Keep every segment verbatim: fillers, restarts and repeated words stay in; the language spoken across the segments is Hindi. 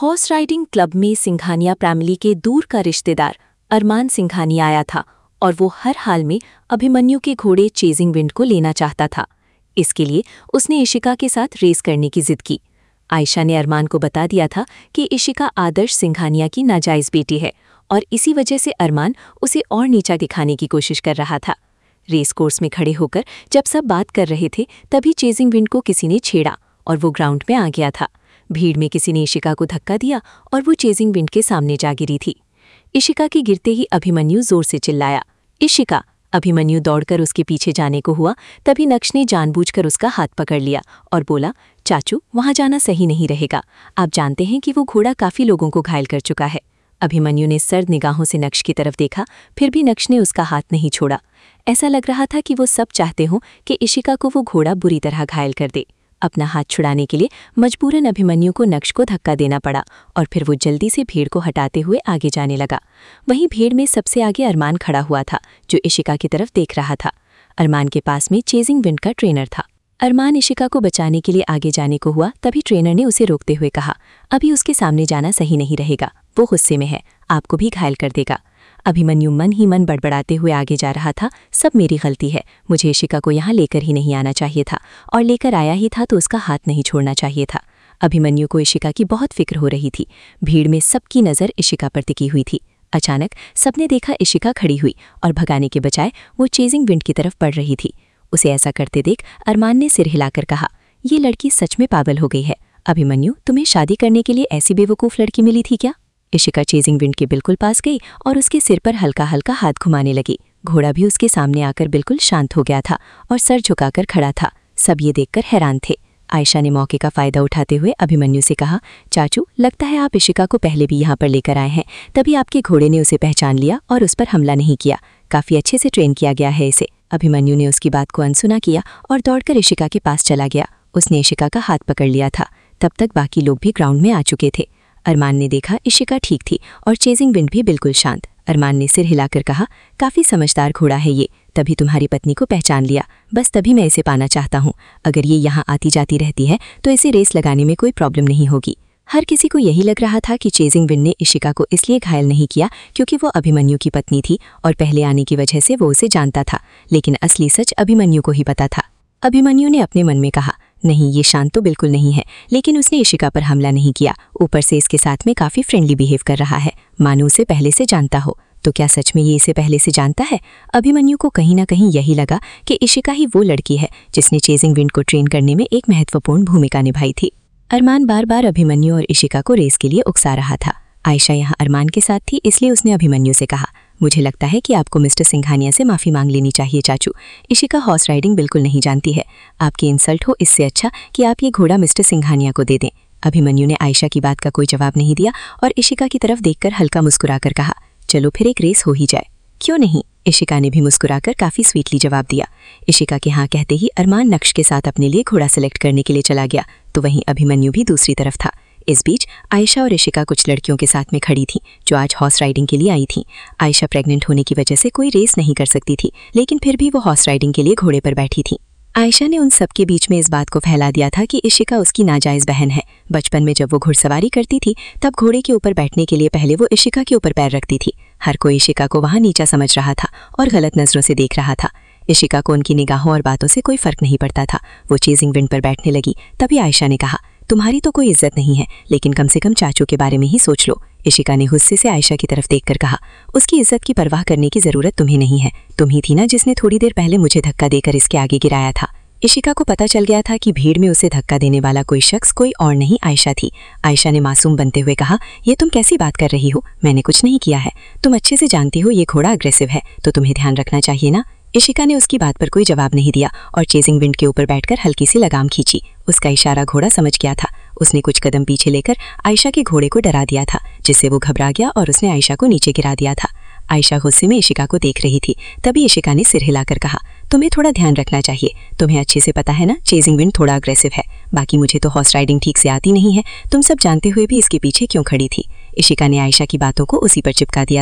हॉर्स राइडिंग क्लब में सिंघानिया फैमिली के दूर का रिश्तेदार अरमान सिंघानिया आया था और वो हर हाल में अभिमन्यु के घोड़े चेजिंग विंड को लेना चाहता था। इसके लिए उसने इशिका के साथ रेस करने की जिद की। आयशा ने अरमान को बता दिया था कि इशिका आदर्श सिंघानिया की नाजायज बेटी है और इसी वजह से अरमान उसे और नीचा दिखाने की कोशिश कर रहा था। रेस कोर्स में खड़े होकर जब सब बात कर रहे थे तभी चेजिंग विंड को किसी ने छेड़ा और वो ग्राउंड में आ गया था। भीड़ में किसी ने इशिका को धक्का दिया और वो चेजिंग विंड के सामने जा गिरी थी। इशिका के गिरते ही अभिमन्यु जोर से चिल्लाया, इशिका! अभिमन्यु दौड़कर उसके पीछे जाने को हुआ, तभी नक्श ने जानबूझकर उसका हाथ पकड़ लिया और बोला, चाचू, वहां जाना सही नहीं रहेगा। आप जानते हैं कि वो घोड़ा काफी लोगों को घायल कर चुका है। अभिमन्यु ने सर्द निगाहों से नक्श की तरफ देखा, फिर भी नक्श ने उसका हाथ नहीं छोड़ा। ऐसा लग रहा था कि वो सब चाहते हों कि इशिका को वो घोड़ा बुरी तरह घायल कर दे। अपना हाथ छुड़ाने के लिए मजबूरन अभिमन्यु को नक्श को धक्का देना पड़ा और फिर वो जल्दी से भीड़ को हटाते हुए आगे जाने लगा। वहीं भीड़ में सबसे आगे अरमान खड़ा हुआ था, जो इशिका की तरफ देख रहा था। अरमान के पास में चेजिंग विंड का ट्रेनर था। अरमान इशिका को बचाने के लिए आगे जाने को हुआ, तभी ट्रेनर ने उसे रोकते हुए कहा, अभी उसके सामने जाना सही नहीं रहेगा, वो गुस्से में है, आपको भी घायल कर देगा। अभिमन्यु मन ही मन बड़बड़ाते हुए आगे जा रहा था, सब मेरी गलती है, मुझे इशिका को यहाँ लेकर ही नहीं आना चाहिए था, और लेकर आया ही था तो उसका हाथ नहीं छोड़ना चाहिए था। अभिमन्यु को इशिका की बहुत फिक्र हो रही थी। भीड़ में सबकी नज़र इशिका पर टिकी हुई थी। अचानक सबने देखा इशिका खड़ी हुई और भगाने के बजाय वो चेजिंग विंड की तरफ बढ़ रही थी। उसे ऐसा करते देख अरमान ने सिर हिलाकर कहा, ये लड़की सच में पागल हो गई है। अभिमन्यु, तुम्हें शादी करने के लिए ऐसी बेवकूफ़ लड़की मिली थी क्या? इशिका चेजिंग विंड के बिल्कुल पास गई और उसके सिर पर हल्का हल्का हाथ घुमाने लगी। घोड़ा भी उसके सामने आकर बिल्कुल शांत हो गया था और सर झुकाकर खड़ा था। सब ये देखकर हैरान थे। आयशा ने मौके का फ़ायदा उठाते हुए अभिमन्यु से कहा, चाचू, लगता है आप इशिका को पहले भी यहाँ पर लेकर आए हैं, तभी आपके घोड़े ने उसे पहचान लिया और उस पर हमला नहीं किया। काफ़ी अच्छे से ट्रेन किया गया है इसे। अभिमन्यु ने उसकी बात को अनसुना किया और दौड़कर इशिका के पास चला गया। उसने इशिका का हाथ पकड़ लिया था। तब तक बाकी लोग भी ग्राउंड में आ चुके थे। अरमान ने देखा इशिका ठीक थी और चेजिंग विंड भी बिल्कुल शांत। अरमान ने सिर हिलाकर कहा, काफ़ी समझदार घोड़ा है ये, तभी तुम्हारी पत्नी को पहचान लिया, बस तभी मैं इसे पाना चाहता हूँ। अगर ये यहाँ आती जाती रहती है तो इसे रेस लगाने में कोई प्रॉब्लम नहीं होगी। हर किसी को यही लग रहा था कि चेजिंग विंड ने इशिका को इसलिए घायल नहीं किया क्योंकि वो अभिमन्यु की पत्नी थी और पहले आने की वजह से वो उसे जानता था, लेकिन असली सच अभिमन्यु को ही पता था। अभिमन्यु ने अपने मन में कहा, नहीं, ये शांत तो बिल्कुल नहीं है, लेकिन उसने इशिका पर हमला नहीं किया, ऊपर से इसके साथ में काफ़ी फ्रेंडली बिहेव कर रहा है, मानो उसे पहले से जानता हो। तो क्या सच में ये इसे पहले से जानता है? अभिमन्यु को कहीं ना कहीं यही लगा कि इशिका ही वो लड़की है जिसने चेजिंग विंड को ट्रेन करने में एक महत्वपूर्ण भूमिका निभाई थी। अरमान बार बार अभिमन्यु और इशिका को रेस के लिए उकसा रहा था। आयशा यहाँ अरमान के साथ थी, इसलिए उसने अभिमन्यु से कहा, मुझे लगता है कि आपको मिस्टर सिंघानिया से माफ़ी मांग लेनी चाहिए चाचू। इशिका हॉर्स राइडिंग बिल्कुल नहीं जानती है। आपकी इंसल्ट हो, इससे अच्छा कि आप ये घोड़ा मिस्टर सिंघानिया को दे दें। अभिमन्यु ने आयशा की बात का कोई जवाब नहीं दिया और इशिका की तरफ देखकर हल्का मुस्कुराकर कहा, चलो फिर एक रेस हो ही जाए। क्यों नहीं? इशिका ने भी मुस्कुराकर काफ़ी स्वीटली जवाब दिया। इशिका के हाँ कहते ही अरमान नक्श के साथ अपने लिए घोड़ा सेलेक्ट करने के लिए चला गया, तो वहीं अभिमन्यु भी दूसरी तरफ था। इस बीच आयशा और इशिका कुछ लड़कियों के साथ में खड़ी थीं जो आज हॉर्स राइडिंग के लिए आई थीं। आयशा प्रेग्नेंट होने की वजह से कोई रेस नहीं कर सकती थी, लेकिन फिर भी वो हॉर्स राइडिंग के लिए घोड़े पर बैठी थी। आयशा ने उन सबके बीच में इस बात को फैला दिया था कि इशिका उसकी नाजायज़ बहन है। बचपन में जब वो घुड़सवारी करती थी तब घोड़े के ऊपर बैठने के लिए पहले वो इशिका के ऊपर पैर रखती थी। हर कोई इशिका को वहाँ नीचा समझ रहा था और गलत नज़रों से देख रहा था। इशिका को उनकी निगाहों और बातों से कोई फ़र्क नहीं पड़ता था। वो चेजिंग विंड पर बैठने लगी, तभी आयशा ने कहा, तुम्हारी तो कोई इज्जत नहीं है, लेकिन कम से कम चाचू के बारे में ही सोच लो। इशिका ने गुस्से से आयशा की तरफ देखकर कहा, उसकी इज्जत की परवाह करने की ज़रूरत तुम्हें नहीं है। तुम ही थी ना जिसने थोड़ी देर पहले मुझे धक्का देकर इसके आगे गिराया था। इशिका को पता चल गया था कि भीड़ में उसे धक्का देने वाला कोई शख्स कोई और नहीं आयशा थी। आयशा ने मासूम बनते हुए कहा, ये तुम कैसी बात कर रही हो? मैंने कुछ नहीं किया है। तुम अच्छे से जानती हो ये घोड़ा अग्रेसिव है, तो तुम्हें ध्यान रखना चाहिए ना। इशिका ने उसकी बात पर कोई जवाब नहीं दिया और चेजिंग विंड के ऊपर बैठकर हल्की सी लगाम खींची। उसका इशारा घोड़ा समझ गया था। उसने कुछ कदम पीछे लेकर आयशा के घोड़े को डरा दिया था, जिससे वो घबरा गया और उसने आयशा को नीचे गिरा दिया था। आयशा गुस्से में इशिका को देख रही थी, तभी इशिका ने सिर हिलाकर कहा, तुम्हें थोड़ा ध्यान रखना चाहिए। तुम्हें अच्छे से पता है ना चेजिंग विंड थोड़ा अग्रेसिव है। बाकी मुझे तो हॉर्स राइडिंग ठीक से आती नहीं है, तुम सब जानते हुए भी इसके पीछे क्यों खड़ी थी? इशिका ने आयशा की बातों को उसी पर चिपका दिया था।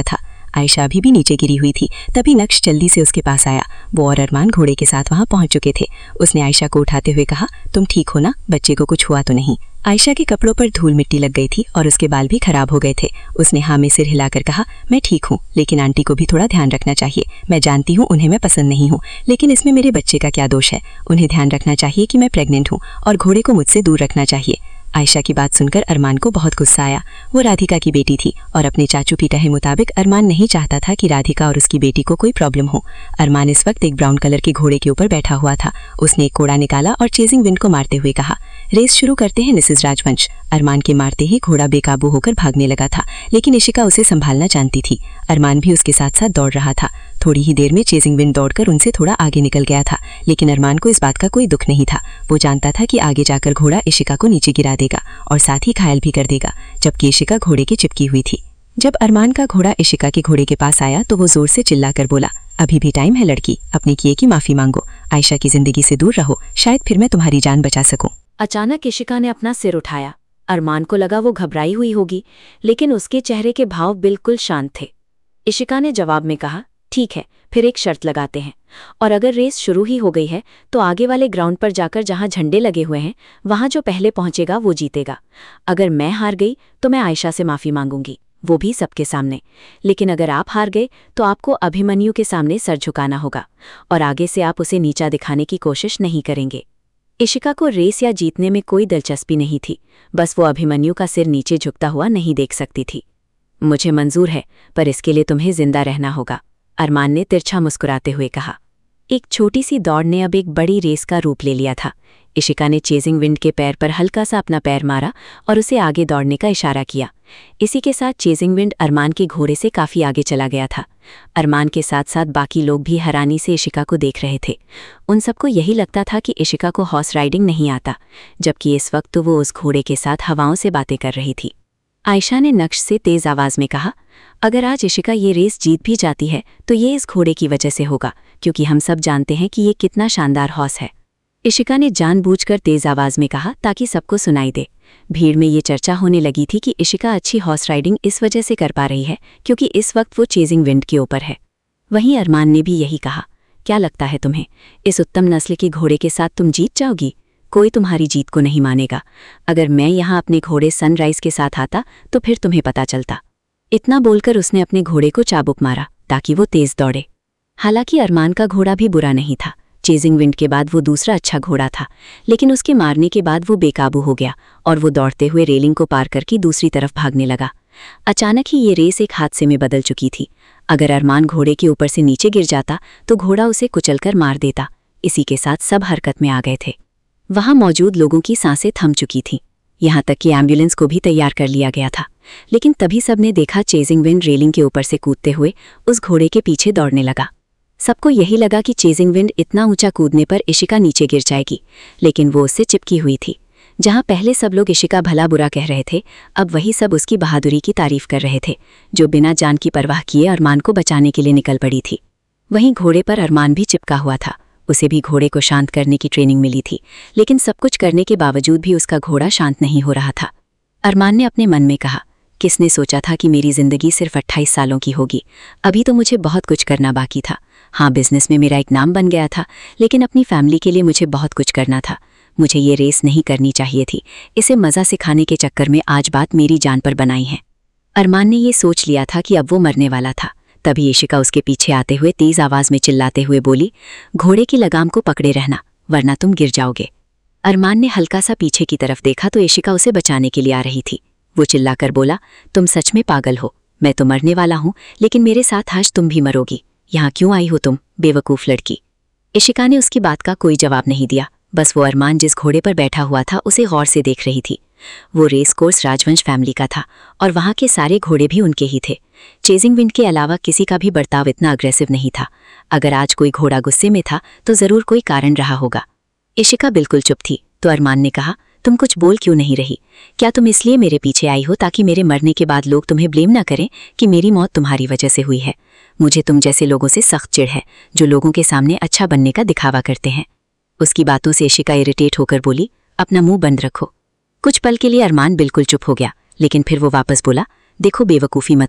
आयशा अभी भी नीचे गिरी हुई थी। तभी नक्श जल्दी से उसके पास आया। वो और अरमान घोड़े के साथ वहां पहुंच चुके थे। उसने आयशा को उठाते हुए कहा, तुम ठीक हो ना? बच्चे को कुछ हुआ तो नहीं? आयशा के कपड़ों पर धूल मिट्टी लग गई थी और उसके बाल भी खराब हो गए थे। उसने हाँ में सिर हिलाकर कहा, मैं ठीक हूँ, लेकिन आंटी को भी थोड़ा ध्यान रखना चाहिए। मैं जानती हूँ उन्हें मैं पसंद नहीं हूँ, लेकिन इसमें मेरे बच्चे का क्या दोष है? उन्हें ध्यान रखना चाहिए कि मैं प्रेग्नेंट हूँ और घोड़े को मुझसे दूर रखना चाहिए। आयशा की बात सुनकर अरमान को बहुत गुस्सा आया। वो राधिका की बेटी थी और अपने चाचू की कहे मुताबिक अरमान नहीं चाहता था कि राधिका और उसकी बेटी को कोई प्रॉब्लम हो। अरमान इस वक्त एक ब्राउन कलर के घोड़े के ऊपर बैठा हुआ था। उसने एक कोड़ा निकाला और चेजिंग विंड को मारते हुए कहा, रेस शुरू करते हैं मिसेस राजवंश। अरमान के मारते ही घोड़ा बेकाबू होकर भागने लगा था, लेकिन इशिका उसे संभालना जानती थी। अरमान भी उसके साथ साथ दौड़ रहा था। थोड़ी ही देर में चेजिंग विंड दौड़कर उनसे थोड़ा आगे निकल गया था, लेकिन अरमान को इस बात का कोई दुख नहीं था। वो जानता था कि आगे जाकर घोड़ा इशिका को नीचे गिरा देगा और साथ ही घायल भी कर देगा, जबकि इशिका घोड़े की चिपकी हुई थी। जब अरमान का घोड़ा इशिका के घोड़े के पास आया तो वो जोर से चिल्लाकर बोला, अभी भी टाइम है लड़की, अपने किए की माफी मांगो। आयशा की जिंदगी से दूर रहो, शायद फिर मैं तुम्हारी जान बचा सकूं। अचानक इशिका ने अपना सिर उठाया। अरमान को लगा वो घबराई हुई होगी, लेकिन उसके चेहरे के भाव बिल्कुल शांत थे। इशिका ने जवाब में कहा, ठीक है, फिर एक शर्त लगाते हैं, और अगर रेस शुरू ही हो गई है तो आगे वाले ग्राउंड पर जाकर जहां झंडे लगे हुए हैं वहां जो पहले पहुंचेगा वो जीतेगा। अगर मैं हार गई तो मैं आयशा से माफी मांगूंगी, वो भी सबके सामने। लेकिन अगर आप हार गए तो आपको अभिमन्यु के सामने सर झुकाना होगा और आगे से आप उसे नीचा दिखाने की कोशिश नहीं करेंगे। इशिका को रेस या जीतने में कोई दिलचस्पी नहीं थी, बस वो अभिमन्यु का सिर नीचे झुकता हुआ नहीं देख सकती थी। मुझे मंजूर है, पर इसके लिए तुम्हें जिंदा रहना होगा, अरमान ने तिरछा मुस्कुराते हुए कहा। एक छोटी सी दौड़ ने अब एक बड़ी रेस का रूप ले लिया था। इशिका ने चेजिंग विंड के पैर पर हल्का सा अपना पैर मारा और उसे आगे दौड़ने का इशारा किया। इसी के साथ चेजिंग विंड अरमान के घोड़े से काफी आगे चला गया था। अरमान के साथ साथ बाकी लोग भी हैरानी से इशिका को देख रहे थे। उन सबको यही लगता था कि इशिका को हॉर्स राइडिंग नहीं आता, जबकि इस वक्त तो वो उस घोड़े के साथ हवाओं से बातें कर रही थी। आयशा ने नक्श से तेज आवाज में कहा, अगर आज इशिका ये रेस जीत भी जाती है तो ये इस घोड़े की वजह से होगा, क्योंकि हम सब जानते हैं कि ये कितना शानदार हॉर्स है। इशिका ने जानबूझकर तेज आवाज में कहा ताकि सबको सुनाई दे। भीड़ में ये चर्चा होने लगी थी कि इशिका अच्छी हॉर्स राइडिंग इस वजह से कर पा रही है क्योंकि इस वक्त वो चेजिंग विंड के ऊपर है। वहीं अरमान ने भी यही कहा, क्या लगता है तुम्हें, इस उत्तम नस्ल के घोड़े के साथ तुम जीत जाओगी? कोई तुम्हारी जीत को नहीं मानेगा। अगर मैं यहाँ अपने घोड़े सनराइज के साथ आता तो फिर तुम्हें पता चलता। इतना बोलकर उसने अपने घोड़े को चाबुक मारा ताकि वो तेज दौड़े। हालांकि अरमान का घोड़ा भी बुरा नहीं था। चेजिंग विंड के बाद वो दूसरा अच्छा घोड़ा था, लेकिन उसके मारने के बाद वो बेकाबू हो गया और वो दौड़ते हुए रेलिंग को पार करके दूसरी तरफ भागने लगा। अचानक ही ये रेस एक हादसे में बदल चुकी थी। अगर अरमान घोड़े के ऊपर से नीचे गिर जाता तो घोड़ा उसे कुचलकर मार देता। इसी के साथ सब हरकत में आ गए थे। वहां मौजूद लोगों की सांसें थम चुकी थीं, यहाँ तक कि एम्बुलेंस को भी तैयार कर लिया गया था। लेकिन तभी सबने देखा चेजिंग विंड रेलिंग के ऊपर से कूदते हुए उस घोड़े के पीछे दौड़ने लगा। सबको यही लगा कि चेजिंग विंड इतना ऊंचा कूदने पर इशिका नीचे गिर जाएगी, लेकिन वो उससे चिपकी हुई थी। जहां पहले सब लोग इशिका भला बुरा कह रहे थे, अब वही सब उसकी बहादुरी की तारीफ कर रहे थे, जो बिना जान की परवाह किए अरमान को बचाने के लिए निकल पड़ी थी। वहीं घोड़े पर अरमान भी चिपका हुआ था। उसे भी घोड़े को शांत करने की ट्रेनिंग मिली थी, लेकिन सब कुछ करने के बावजूद भी उसका घोड़ा शांत नहीं हो रहा था। अरमान ने अपने मन में कहा, किसने सोचा था कि मेरी जिंदगी सिर्फ अट्ठाईस सालों की होगी। अभी तो मुझे बहुत कुछ करना बाकी था। हाँ, बिजनेस में मेरा एक नाम बन गया था, लेकिन अपनी फैमिली के लिए मुझे बहुत कुछ करना था। मुझे ये रेस नहीं करनी चाहिए थी। इसे मज़ा सिखाने के चक्कर में आज बात मेरी जान पर बनाई है। अरमान ने ये सोच लिया था कि अब वो मरने वाला था। तभी इशिका उसके पीछे आते हुए तेज आवाज में चिल्लाते हुए बोली, घोड़े की लगाम को पकड़े रहना, वरना तुम गिर जाओगे। अरमान ने हल्का सा पीछे की तरफ देखा तो इशिका उसे बचाने के लिए आ रही थी। वो चिल्लाकर बोला, तुम सच में पागल हो। मैं तो मरने वाला हूँ, लेकिन मेरे साथ आज तुम भी मरोगी। यहाँ क्यों आई हो तुम, बेवकूफ़ लड़की? इशिका ने उसकी बात का कोई जवाब नहीं दिया। बस वो अरमान जिस घोड़े पर बैठा हुआ था उसे गौर से देख रही थी। वो रेस कोर्स राजवंश फैमिली का था और वहाँ के सारे घोड़े भी उनके ही थे। चेजिंग विंड के अलावा किसी का भी बर्ताव इतना अग्रेसिव नहीं था। अगर आज कोई घोड़ा गुस्से में था तो जरूर कोई कारण रहा होगा। इशिका बिल्कुल चुप थी, तो अरमान ने कहा, तुम कुछ बोल क्यों नहीं रही? क्या तुम इसलिए मेरे पीछे आई हो ताकि मेरे मरने के बाद लोग तुम्हें ब्लेम ना करें कि मेरी मौत तुम्हारी वजह से हुई है? मुझे तुम जैसे लोगों से सख्त चिढ़ है, जो लोगों के सामने अच्छा बनने का दिखावा करते हैं। उसकी बातों से इशिका इरिटेट होकर बोली, अपना मुंह बंद रखो। कुछ पल के लिए अरमान बिल्कुल चुप हो गया, लेकिन फिर वो वापस बोला, देखो बेवकूफ़ी मत करो।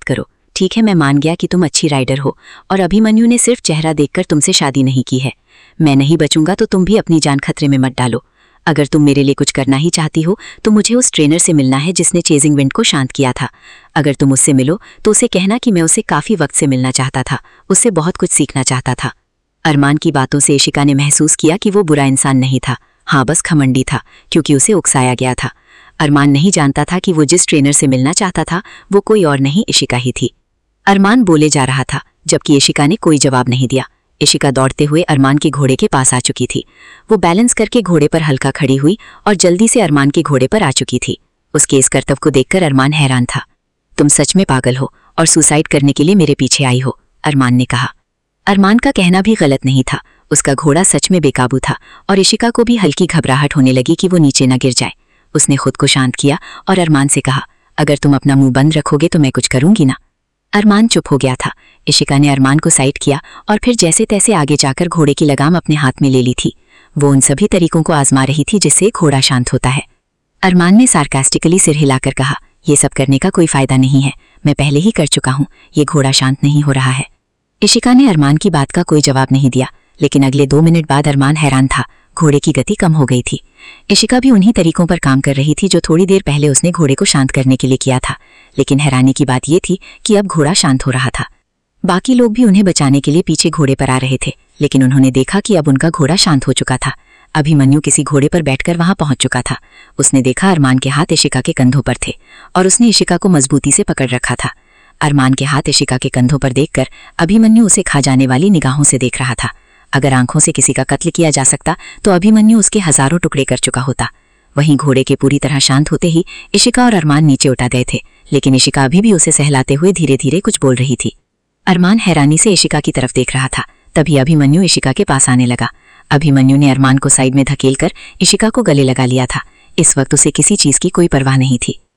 ठीक है, मैं मान गया कि तुम अच्छी राइडर हो और अभिमन्यु ने सिर्फ चेहरा देखकर तुमसे शादी नहीं की है। मैं नहीं बचूंगा तो तुम भी अपनी जान खतरे में मत डालो। अगर तुम मेरे लिए कुछ करना ही चाहती हो तो मुझे उस ट्रेनर से मिलना है जिसने चेजिंग विंड को शांत किया था। अगर तुम उससे मिलो तो उसे कहना कि मैं उसे काफी वक्त से मिलना चाहता था, उससे बहुत कुछ सीखना चाहता था। अरमान की बातों से इशिका ने महसूस किया कि वो बुरा इंसान नहीं था, हाँ बस घमंडी था, क्योंकि उसे उकसाया गया था। अरमान नहीं जानता था कि वो जिस ट्रेनर से मिलना चाहता था वो कोई और नहीं इशिका ही थी। अरमान बोले जा रहा था जबकि इशिका ने कोई जवाब नहीं दिया। इशिका दौड़ते हुए अरमान के घोड़े के पास आ चुकी थी। वो बैलेंस करके घोड़े पर हल्का खड़ी हुई और जल्दी से अरमान के घोड़े पर आ चुकी थी। उसके इस करतब को देखकर अरमान हैरान था। तुम सच में पागल हो और सुसाइड करने के लिए मेरे पीछे आई हो, अरमान ने कहा। अरमान का कहना भी गलत नहीं था, उसका घोड़ा सच में बेकाबू था और इशिका को भी हल्की घबराहट होने लगी कि वो नीचे न गिर जाए। उसने खुद को शांत किया और अरमान से कहा, अगर तुम अपना मुंह बंद रखोगे तो मैं कुछ करूंगी ना। अरमान चुप हो गया था। इशिका ने अरमान को साइड किया और फिर जैसे तैसे आगे जाकर घोड़े की लगाम अपने हाथ में ले ली थी। वो उन सभी तरीकों को आजमा रही थी जिससे घोड़ा शांत होता है। अरमान ने सार्कास्टिकली सिर हिलाकर कहा, यह सब करने का कोई फायदा नहीं है, मैं पहले ही कर चुका हूँ, ये घोड़ा शांत नहीं हो रहा है। इशिका ने अरमान की बात का कोई जवाब नहीं दिया, लेकिन अगले दो मिनट बाद अरमान हैरान था, घोड़े की गति कम हो गई थी। इशिका भी उन्हीं तरीकों पर काम कर रही थी जो थोड़ी देर पहले उसने घोड़े को शांत करने के लिए किया था, लेकिन हैरानी की बात यह थी कि अब घोड़ा शांत हो रहा था। बाकी लोग भी उन्हें बचाने के लिए पीछे घोड़े पर आ रहे थे, लेकिन उन्होंने देखा कि अब उनका घोड़ा शांत हो चुका था। अभिमन्यु किसी घोड़े पर बैठकर वहां पहुंच चुका था। उसने देखा अरमान के हाथ इशिका के कंधों पर थे और उसने इशिका को मजबूती से पकड़ रखा था। अरमान के हाथ इशिका के कंधों पर देखकर अभिमन्यु उसे खा जाने वाली निगाहों से देख रहा था। अगर आंखों से किसी का कत्ल किया जा सकता तो अभिमन्यु उसके हजारों टुकड़े कर चुका होता। वहीं घोड़े के पूरी तरह शांत होते ही इशिका और अरमान नीचे उठा गए थे, लेकिन इशिका अभी भी उसे सहलाते हुए धीरे धीरे कुछ बोल रही थी। अरमान हैरानी से इशिका की तरफ देख रहा था। तभी अभिमन्यु इशिका के पास आने लगा। अभिमन्यु ने अरमान को साइड में धकेलकर इशिका को गले लगा लिया था। इस वक्त उसे किसी चीज की कोई परवाह नहीं थी।